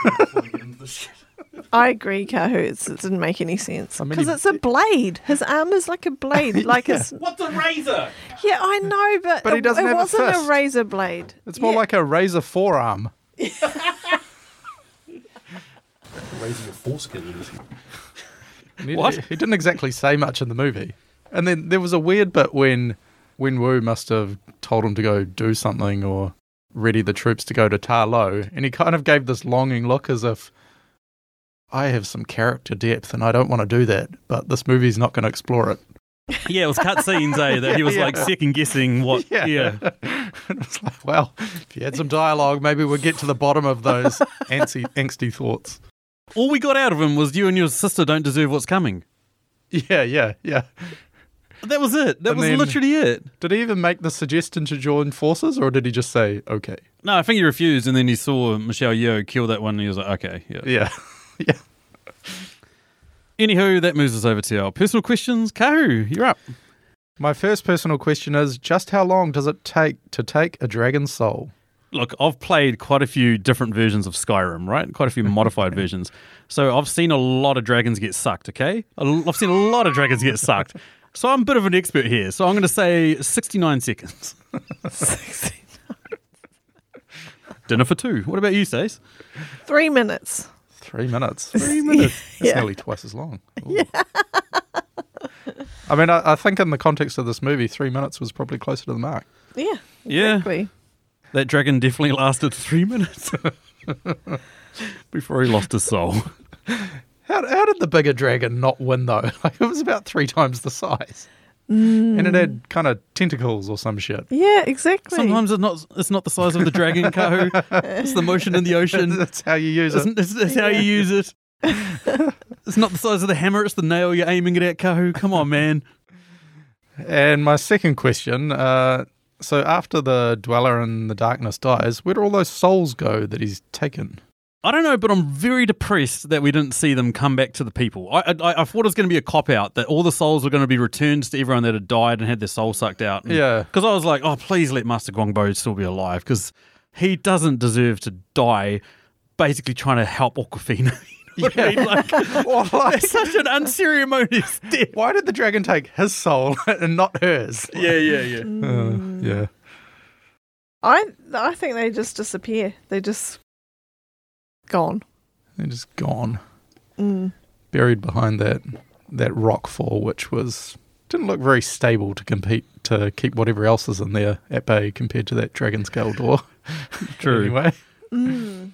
I agree, Kahu. It didn't make any sense. Because it's a blade. His arm is like a blade. What's a razor? Yeah, I know, but he doesn't have a fist. It wasn't a razor blade. It's more like a razor forearm. Raising your foreskin. What? He didn't exactly say much in the movie. And then there was a weird bit when Wu must have told him to go do something or ready the troops to go to Ta Lo, and he kind of gave this longing look as if, I have some character depth and I don't want to do that, but this movie's not going to explore it. Yeah, it was cutscenes, that he was like second guessing what. Yeah. It was like, well, if you had some dialogue, maybe we'd get to the bottom of those angsty thoughts. All we got out of him was you and your sister don't deserve what's coming. Yeah. That was it. That was literally it. Did he even make the suggestion to join forces, or did he just say, okay? No, I think he refused, and then he saw Michelle Yeoh kill that one, and he was like, okay, Yeah. Anywho, that moves us over to our personal questions. Kahu, you're up. My first personal question is, just how long does it take to take a dragon's soul? Look, I've played quite a few different versions of Skyrim, right? Quite a few modified versions. So I've seen a lot of dragons get sucked, okay? I've seen a lot of dragons get sucked. So I'm a bit of an expert here. So I'm going to say 69 seconds. 69. Dinner for two. What about you, Stace? 3 minutes. 3 minutes. 3 minutes. That's nearly twice as long. Ooh. Yeah. I mean, I think in the context of this movie, 3 minutes was probably closer to the mark. Yeah, exactly. Yeah. That dragon definitely lasted 3 minutes before he lost his soul. How did the bigger dragon not win, though? Like, it was about 3 times the size. And it had kind of tentacles or some shit. Yeah, exactly. Sometimes it's not the size of the dragon, Kahu. It's the motion in the ocean. That's how you use it. That's how you use it. It's not the size of the hammer, it's the nail you're aiming it at, Kahu. Come on, man. And my second question, so after the Dweller in the Darkness dies, where do all those souls go that he's taken? I don't know, but I'm very depressed that we didn't see them come back to the people. I thought it was going to be a cop-out, that all the souls were going to be returned to everyone that had died and had their soul sucked out. Yeah. Because I was like, oh, please let Master Guangbo still be alive, because he doesn't deserve to die basically trying to help Awkwafina. It's such an unceremonious death. Why did the dragon take his soul and not hers? Yeah. Yeah. I think they just disappear. They just gone. They're just gone. Mm. Buried behind that rock fall, which didn't look very stable to keep whatever else is in there at bay compared to that dragon scale door. True. Anyway. Mm.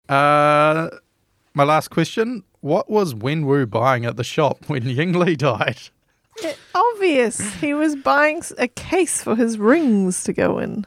My last question. What was Wenwu buying at the shop when Yingli died? Obvious. He was buying a case for his rings to go in.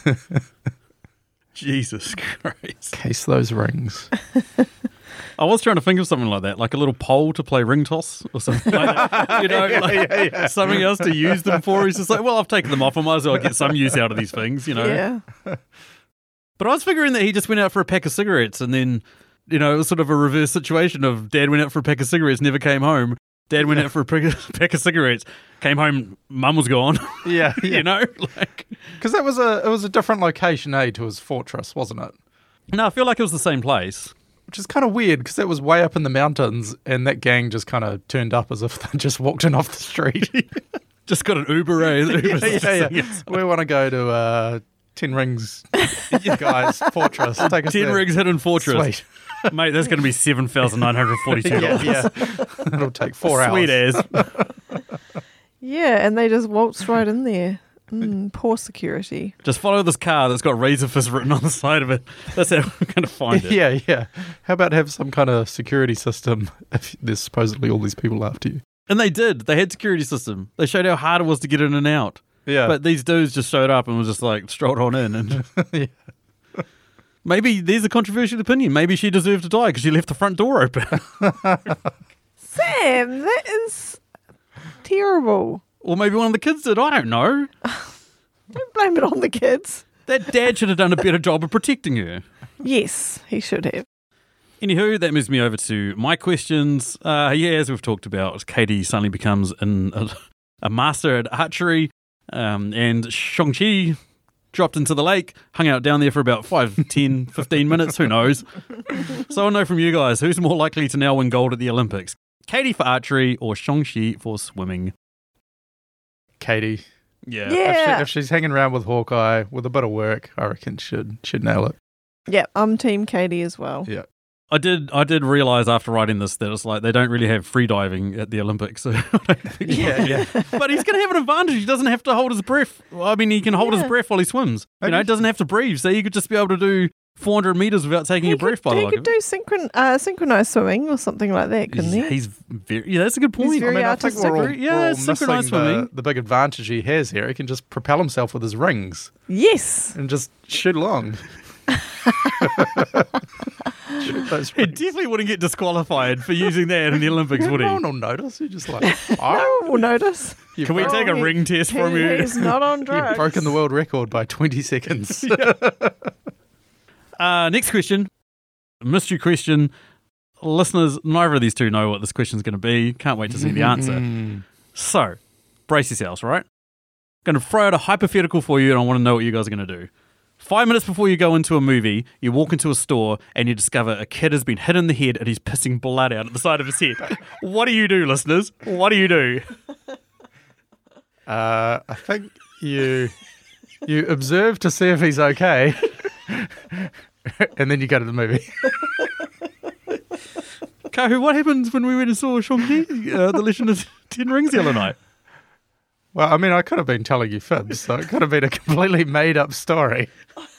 Jesus Christ. Case those rings. I was trying to think of something like that, like a little pole to play ring toss or something like that. You know, like something else to use them for. He's just like, well, I've taken them off. I might as well get some use out of these things, you know. Yeah. But I was figuring that he just went out for a pack of cigarettes and then, you know, it was sort of a reverse situation of Dad went out for a pack of cigarettes, never came home. Dad went out for a pack of cigarettes, came home, Mum was gone. Yeah. You know? Because it was a different location, to his fortress, wasn't it? No, I feel like it was the same place. Which is kind of weird because it was way up in the mountains and that gang just kind of turned up as if they just walked in off the street. Just got an Uber, Yeah. We want to go to 10 Rings guys fortress. Take us 10 there. Rings Hidden Fortress. Sweet. Mate, that's going to be $7,942. Yeah. It'll take 4 hours. Sweet as. Yeah, and they just waltzed right in there. Poor security. Just follow this car that's got Razor Fist written on the side of it. That's how we're going to find it. Yeah. How about have some kind of security system if there's supposedly all these people after you? And they did. They had security system. They showed how hard it was to get in and out. Yeah. But these dudes just showed up and was just like strolled on in. And Yeah. maybe there's a controversial opinion. Maybe she deserved to die because she left the front door open. Sam, that is terrible. Or maybe one of the kids did. I don't know. Don't blame it on the kids. That dad should have done a better job of protecting her. Yes, he should have. Anywho, that moves me over to my questions. As we've talked about, Katie suddenly becomes a master at archery, and Shang-Chi dropped into the lake, hung out down there for about 5, 10, 15 minutes, who knows. So I know from you guys, who's more likely to now win gold at the Olympics? Katie for archery or Shang-Chi for swimming? Katie. Yeah. If she's hanging around with Hawkeye with a bit of work, I reckon she'd nail it. Yeah, I'm Team Katie as well. Yeah. I did realise after writing this that it's like they don't really have free diving at the Olympics. So I don't think Yeah. But he's going to have an advantage. He doesn't have to hold his breath. I mean, he can hold his breath while he swims. You know, he doesn't have to breathe. So you could just be able to do 400 metres without taking your breath, by the way. He could do synchronised swimming or something like that, couldn't he? He's very, that's a good point. He's very I think artistic. we're all synchronised missing swimming. the big advantage he has here. He can just propel himself with his rings Yes. and just shoot along. Shoot those He rings. definitely wouldn't get disqualified for using that in the Olympics, would No he? one will notice. You're just like, No one will notice. Can we take a ring test from you? He's not on You've drugs. broken the world record by 20 seconds. Next question. Mystery question. Listeners, neither of these two know what this question is going to be. Can't wait to see the answer. So, brace yourselves, right? Going to throw out a hypothetical for you, and I want to know what you guys are going to do. 5 minutes before you go into a movie, you walk into a store and you discover a kid has been hit in the head and he's pissing blood out at the side of his head. What do you do, listeners? What do you do? I think you observe to see if he's okay, and then you go to the movie. Kahu, what happens when we went and saw Shang-Chi, the Legend of 10 Rings the other night? Well, I mean, I could have been telling you fibs, so it could have been a completely made-up story.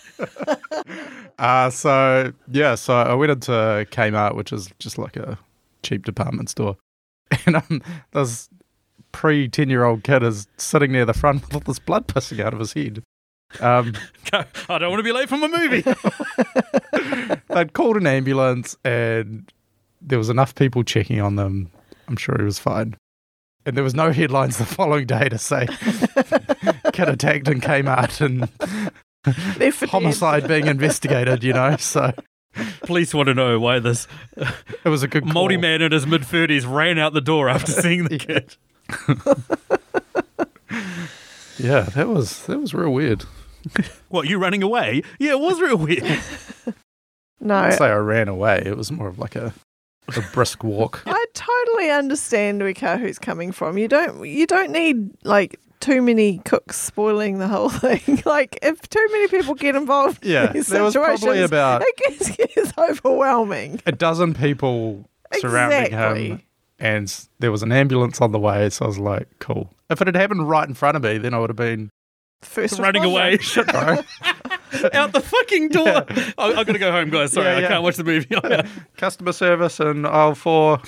So I went into Kmart, which is just like a cheap department store, and this pre-10-year-old kid is sitting near the front with all this blood pissing out of his head. I don't want to be late for my movie. They'd called an ambulance, and there was enough people checking on them. I'm sure he was fine. And there was no headlines the following day to say kid attacked in Kmart and homicide being investigated, you know. So Police want to know why this it was a good call. Māori man in his mid-30s ran out the door after seeing the kid. Yeah, that was real weird. What, you running away? Yeah, it was real weird. No, I'd say I ran away. It was more of like a brisk walk. I totally understand where Kahu's coming from. You don't need like too many cooks spoiling the whole thing. Like, if too many people get involved Yeah, in these there was probably situations, about it gets overwhelming. a dozen people surrounding him, Exactly. and there was an ambulance on the way, so I was like, cool. If it had happened right in front of me, then I would have been First Running responder. away. shit, bro. Out the fucking door. I've got to go home, guys. Sorry, Yeah, yeah. I can't watch the movie. Customer service in aisle 4.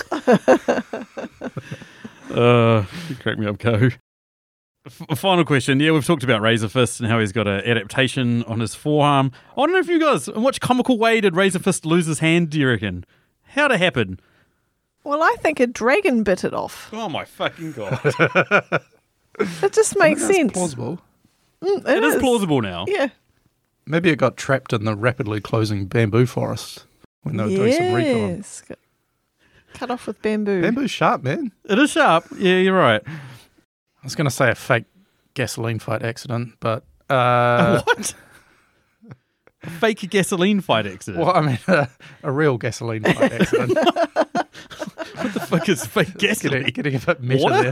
You crack me up, Co. Final question. Yeah, we've talked about Razor Fist and how he's got an adaptation on his forearm. I don't know if you guys, in which comical way did Razor Fist lose his hand, do you reckon? How'd it happen? Well, I think a dragon bit it off. Oh my fucking God. It just makes sense. Plausible. It is plausible now. Yeah. Maybe it got trapped in the rapidly closing bamboo forest when they were doing some recon. Yes. Cut off with bamboo. Bamboo's sharp, man. It is sharp. Yeah, you're right. I was going to say a fake gasoline fight accident, but What? A fake gasoline fight accident? well, I mean a real gasoline fight accident. What the fuck is fake gasoline? getting a bit meta What? there.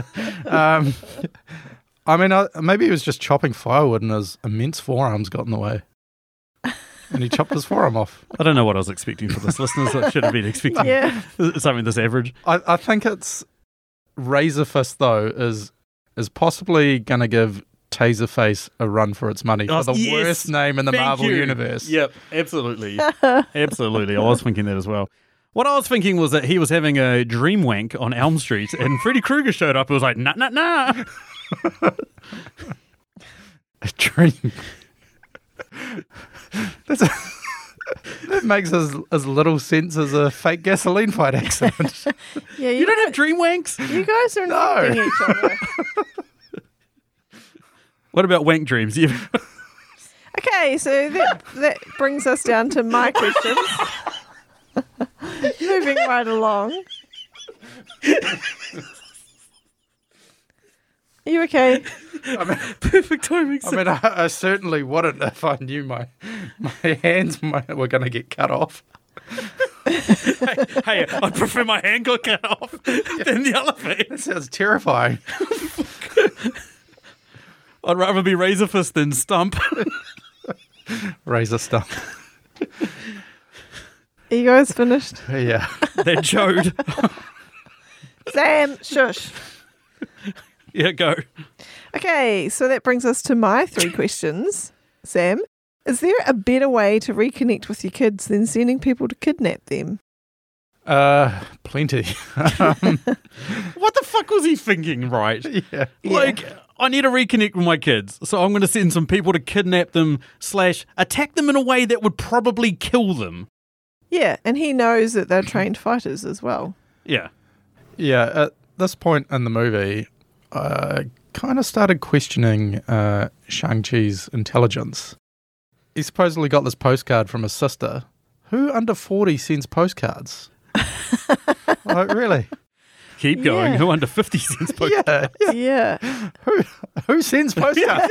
I mean, maybe he was just chopping firewood and his immense forearms got in the way. And he chopped his forearm off. I don't know what I was expecting for this, listeners. I should have been expecting Yeah. something this average. I think it's Razor Fist, though, is possibly going to give Taserface a run for its money Oh, for the yes. worst name in the Thank Marvel you. universe. Yep, absolutely. Absolutely. I was thinking that as well. What I was thinking was that he was having a dream wank on Elm Street and Freddy Krueger showed up and was like, nah. A dream. That makes as little sense as a fake gasoline fight accident. Yeah, You don't have dream wanks? You guys are No. infecting each other. What about wank dreams? You- Okay, so that brings us down to my questions. Moving right along. Are you okay? Perfect timing. I mean, I certainly wouldn't if I knew my hands were going to get cut off. Hey, I prefer my hand got cut off than the other That thing. sounds terrifying. I'd rather be Razor Fist than Stump. Razor stump. Are you guys finished? Yeah. That chode. Sam, shush. Yeah, go. Okay, so that brings us to my 3 questions. Sam, is there a better way to reconnect with your kids than sending people to kidnap them? Plenty. What the fuck was he thinking, right? Yeah. Like, I need to reconnect with my kids, so I'm going to send some people to kidnap them / attack them in a way that would probably kill them. Yeah, and he knows that they're trained fighters as well. Yeah. Yeah, at this point in the movie, I kind of started questioning Shang-Chi's intelligence. He supposedly got this postcard from his sister. Who under 40 sends postcards? Like, really? Keep going. Yeah. Who under 50 cents per Yeah. Yeah. Who sends postcards?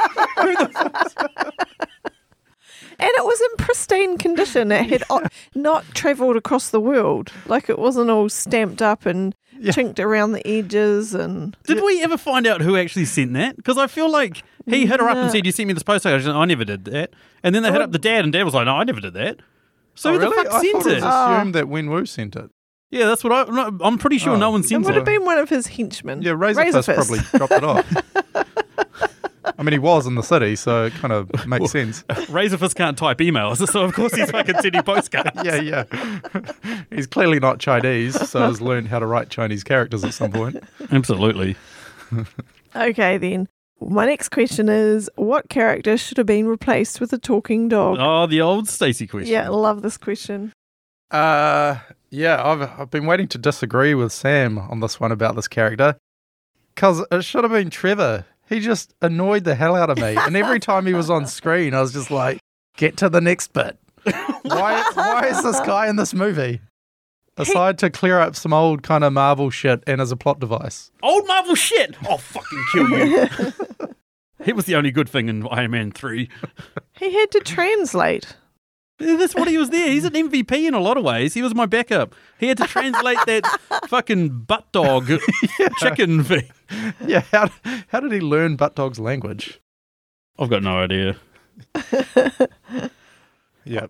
And it was in pristine condition. It had not travelled across the world. Like, it wasn't all stamped up and chinked around the edges. And Did we ever find out who actually sent that? Because I feel like he hit her up and said, "You sent me this postcard." She said, "I never did that." And then they hit up the dad, and dad was like, "No, I never did that." So who the fuck I sent thought it it? was assumed that Wenwu sent it. Yeah, that's what I'm pretty sure no one it sent would it. have been one of his henchmen. Yeah, Razor Fist probably dropped it off. I mean, he was in the city, so it kind of makes sense. Razor Fist can't type emails, so of course he's fucking sending postcards. Yeah. He's clearly not Chinese, so has learned how to write Chinese characters at some point. Absolutely. Okay, then. My next question is, what character should have been replaced with a talking dog? Oh, the old Stacey question. Yeah, I love this question. Yeah, I've been waiting to disagree with Sam on this one about this character, because it should have been Trevor. He just annoyed the hell out of me, and every time he was on screen, I was just like, "Get to the next bit." Why is this guy in this movie? Aside to clear up some old kind of Marvel shit and as a plot device. Old Marvel shit! I'll fucking kill you. He was the only good thing in Iron Man 3. He had to translate. That's what he was there. He's an MVP in a lot of ways. He was my backup. He had to translate that fucking butt dog chicken thing. Yeah, how did he learn Butt Dog's language? I've got no idea. Yep.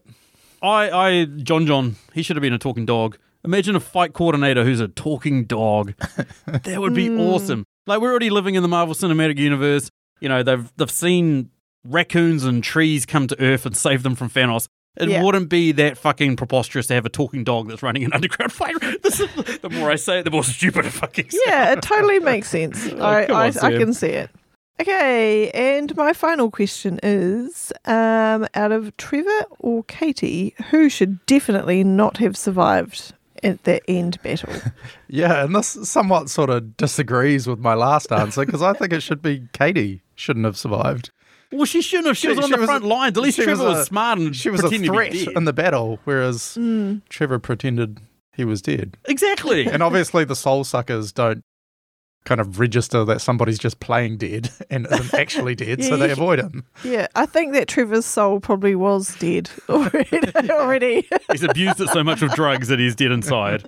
John, he should have been a talking dog. Imagine a fight coordinator who's a talking dog. That would be awesome. Like, we're already living in the Marvel Cinematic Universe. You know, they've seen raccoons and trees come to Earth and save them from Thanos. It wouldn't be that fucking preposterous to have a talking dog that's running an underground fight. The more I say it, the more stupid it fucking sounds. Yeah, it totally makes sense. I can see it. Okay, and my final question is, out of Trevor or Katie, who should definitely not have survived at the end battle? Yeah, and this somewhat sort of disagrees with my last answer, because I think it should be Katie shouldn't have survived. Well, she shouldn't have. She was on the front lines. At least Trevor was smart and she was a threat in the battle, whereas Trevor pretended he was dead. Exactly. And obviously the soul suckers don't kind of register that somebody's just playing dead and isn't actually dead, so they avoid him. Yeah, I think that Trevor's soul probably was dead already. He's abused it so much with drugs that he's dead inside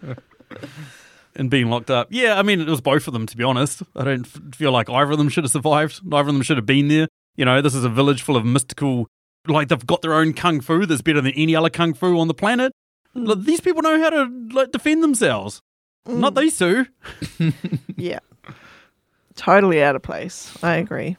and being locked up. Yeah, I mean, it was both of them, to be honest. I don't feel like either of them should have survived. Neither of them should have been there. You know, this is a village full of mystical, like, they've got their own kung fu that's better than any other kung fu on the planet. Like, these people know how to defend themselves. Not these two. Yeah. Totally out of place. I agree.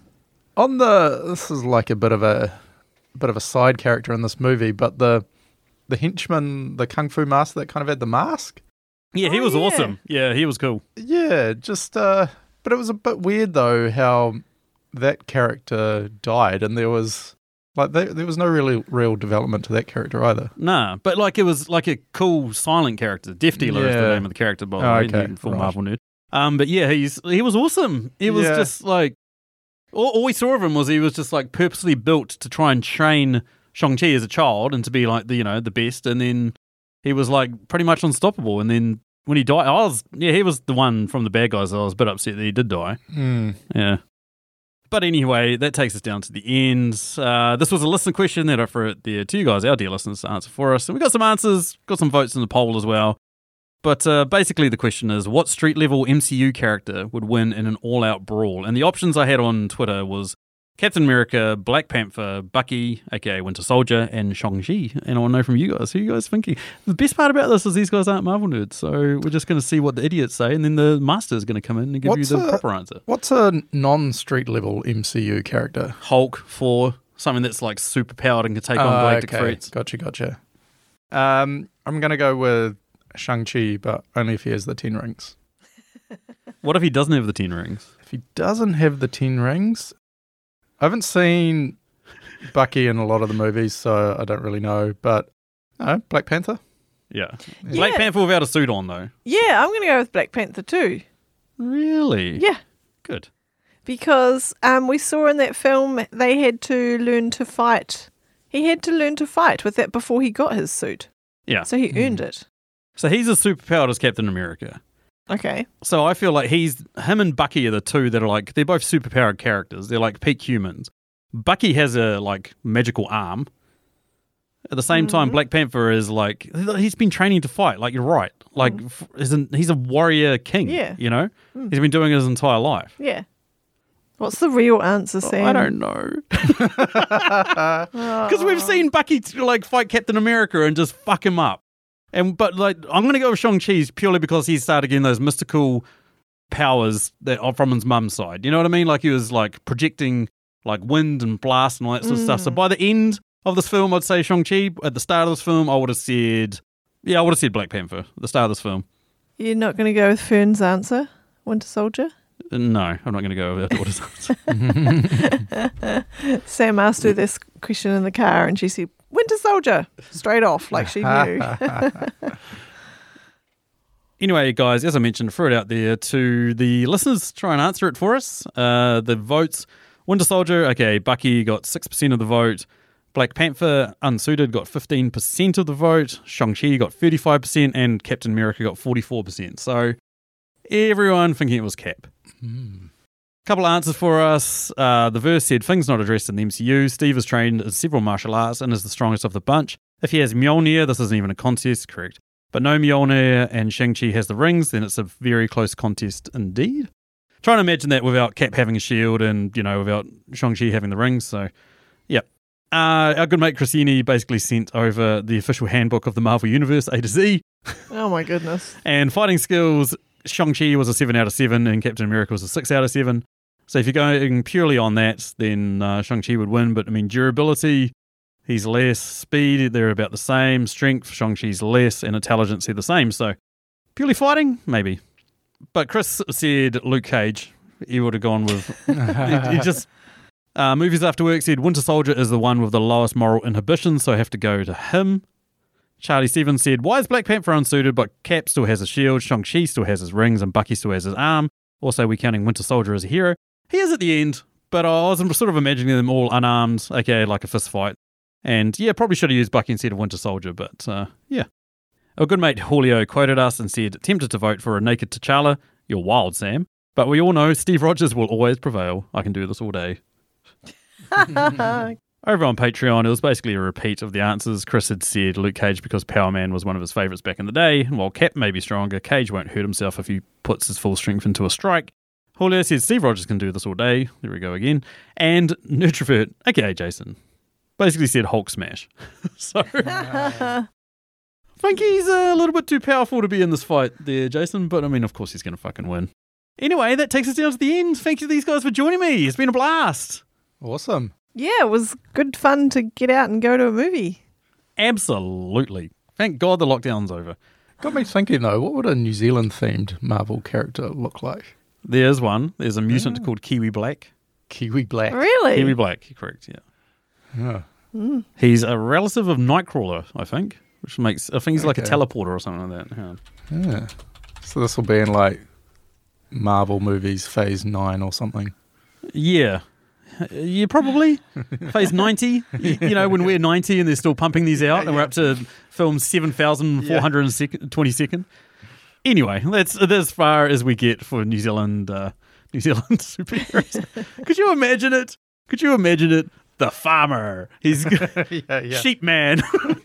This is like a bit of a side character in this movie, but the henchman, the kung fu master that kind of had the mask. Yeah, he was awesome. Yeah, he was cool. Yeah, but it was a bit weird though how that character died, and there was no really real development to that character either. Nah, but like it was like a cool silent character. Death Dealer is the name of the character, by the way. Okay, Full Marvel nerd. But yeah, he was awesome. He was just like all we saw of him was he was just like purposely built to try and train Shang-Chi as a child and to be like the best, and then he was like pretty much unstoppable. And then when he died, he was the one from the bad guys. I was a bit upset that he did die. Yeah. But anyway, that takes us down to the end. This was a listener question that I threw it there to you guys, our dear listeners, to answer for us. And we got some answers, got some votes in the poll as well. But basically the question is, what street-level MCU character would win in an all-out brawl? And the options I had on Twitter was Captain America, Black Panther, Bucky, aka Winter Soldier, and Shang-Chi. And I want to know from you guys, who are you guys thinking? The best part about this is these guys aren't Marvel nerds, so we're just going to see what the idiots say, and then the master is going to come in and give you the proper answer. What's a non-street level MCU character? Hulk, Thor, something that's like super powered and can take on galactic threats. Gotcha. I'm going to go with Shang-Chi, but only if he has the 10 rings. What if he doesn't have the 10 rings? If he doesn't have the 10 rings... I haven't seen Bucky in a lot of the movies, so I don't really know. But Black Panther? Yeah. Black Panther without a suit on, though. Yeah, I'm going to go with Black Panther too. Really? Yeah. Good. Because we saw in that film they had to learn to fight. He had to learn to fight with that before he got his suit. Yeah. So he earned it. So he's as superpowered as Captain America. Okay. So I feel like him and Bucky are the two that are like, they're both superpowered characters. They're like peak humans. Bucky has a like magical arm. At the same time, Black Panther is like, he's been training to fight. Like, you're right. Like, he's a warrior king. Yeah. You know? He's been doing it his entire life. Yeah. What's the real answer, Sam? I don't know. Because we've seen Bucky like fight Captain America and just fuck him up. But like, I'm going to go with Shang-Chi purely because he started getting those mystical powers that are from his mum's side. You know what I mean? Like he was like projecting like wind and blast and all that sort of stuff. So by the end of this film, I'd say Shang-Chi. At the start of this film, I would have said Black Panther at the start of this film. You're not going to go with Fern's answer, Winter Soldier? No, I'm not going to go with our daughter's answer. Sam asked her this question in the car and she said, Winter Soldier, straight off, like she knew. Anyway, guys, as I mentioned, threw it out there to the listeners, try and answer it for us. The votes, Winter Soldier, okay, Bucky got 6% of the vote. Black Panther, unsuited, got 15% of the vote. Shang-Chi got 35%, and Captain America got 44%. So everyone thinking it was Cap. Couple of answers for us. The verse said, things not addressed in the MCU. Steve is trained in several martial arts and is the strongest of the bunch. If he has Mjolnir, this isn't even a contest, correct. But no Mjolnir and Shang-Chi has the rings, then it's a very close contest indeed. Trying to imagine that without Cap having a shield and, without Shang-Chi having the rings, so, yeah. Our good mate Chrisini basically sent over the official handbook of the Marvel Universe, A to Z. Oh my goodness. And fighting skills, Shang-Chi was a 7 out of 7 and Captain America was a 6 out of 7. So if you're going purely on that, then Shang-Chi would win. But, durability, he's less. Speed, they're about the same. Strength, Shang-Chi's less. And intelligence, they're the same. So purely fighting, maybe. But Chris said Luke Cage. He would have gone with... he just... Movies After Work said Winter Soldier is the one with the lowest moral inhibition, so I have to go to him. Charlie Stevens said, why is Black Panther unsuited, but Cap still has a shield, Shang-Chi still has his rings, and Bucky still has his arm? Also, we're counting Winter Soldier as a hero. He is at the end, but I was sort of imagining them all unarmed, aka like a fist fight. And yeah, probably should have used Bucky instead of Winter Soldier, but yeah. Our good mate Julio quoted us and said, tempted to vote for a naked T'Challa. You're wild, Sam. But we all know Steve Rogers will always prevail. I can do this all day. Over on Patreon, it was basically a repeat of the answers. Chris had said Luke Cage because Power Man was one of his favourites back in the day. And while Cap may be stronger, Cage won't hurt himself if he puts his full strength into a strike. Julio said Steve Rogers can do this all day. There we go again. And Nutrovert, aka Jason, basically said Hulk smash. So I think he's a little bit too powerful to be in this fight there, Jason. But of course he's going to fucking win. Anyway, that takes us down to the end. Thank you to these guys for joining me. It's been a blast. Awesome. Yeah, it was good fun to get out and go to a movie. Absolutely. Thank God the lockdown's over. Got me thinking, though, what would a New Zealand-themed Marvel character look like? There's one. There's a mutant called Kiwi Black. Kiwi Black. Really? Kiwi Black, correct, yeah. He's a relative of Nightcrawler, I think, which makes... I think he's like a teleporter or something like that. Yeah. So this will be in, Marvel movies Phase 9 or something. Yeah. Yeah, probably. Phase 90. When we're 90 and they're still pumping these out and we're up to film 7,422nd. Anyway, that's as far as we get for New Zealand superheroes. Could you imagine it? The farmer. He's sheep man.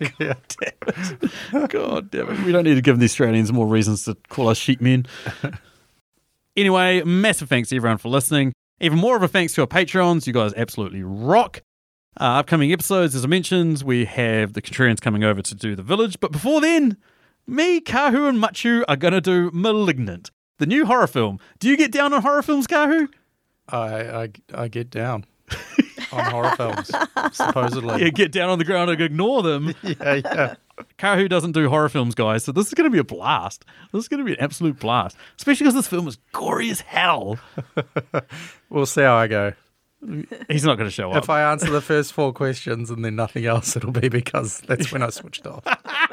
God damn it. We don't need to give the Australians more reasons to call us sheep men. Anyway, massive thanks to everyone for listening. Even more of a thanks to our Patreons. You guys absolutely rock. Upcoming episodes, as I mentioned, we have the Contrarians coming over to do The Village. But before then, me, Kahu, and Machu are going to do Malignant, the new horror film. Do you get down on horror films, Kahu? I get down on horror films, supposedly. Yeah, get down on the ground and ignore them. Yeah. Kahu doesn't do horror films, guys, so this is going to be a blast. This is going to be an absolute blast, especially because this film is gory as hell. We'll see how I go. He's not going to show up. If I answer the first 4 questions and then nothing else, it'll be because that's when I switched off.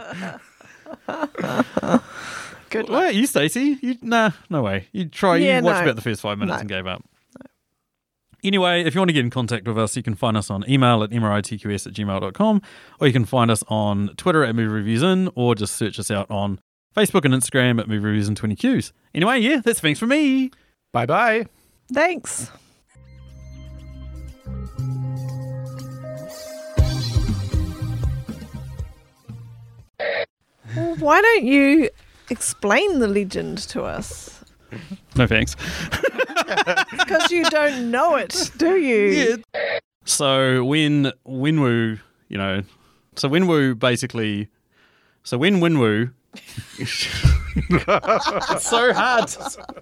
Good luck. Wait, you, Stacey? No way. You watched about the first 5 minutes and gave up. Anyway, if you want to get in contact with us, you can find us on email at mritqs@gmail.com, or you can find us on Twitter at Movie Reviews In, or just search us out on Facebook and Instagram at Movie Reviews In 20Qs. Anyway, yeah, that's thanks for me. Bye-bye. Thanks. Well, why don't you explain the legend to us? No thanks. Because you don't know it, do you? Yeah. So when Wenwu, when Wenwu... It's so hard.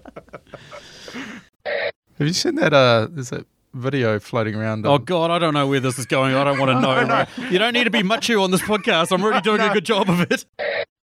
Have you seen that, there's that video floating around? Oh, God, I don't know where this is going. I don't want to know. Right? You don't need to be macho on this podcast. I'm already doing a good job of it.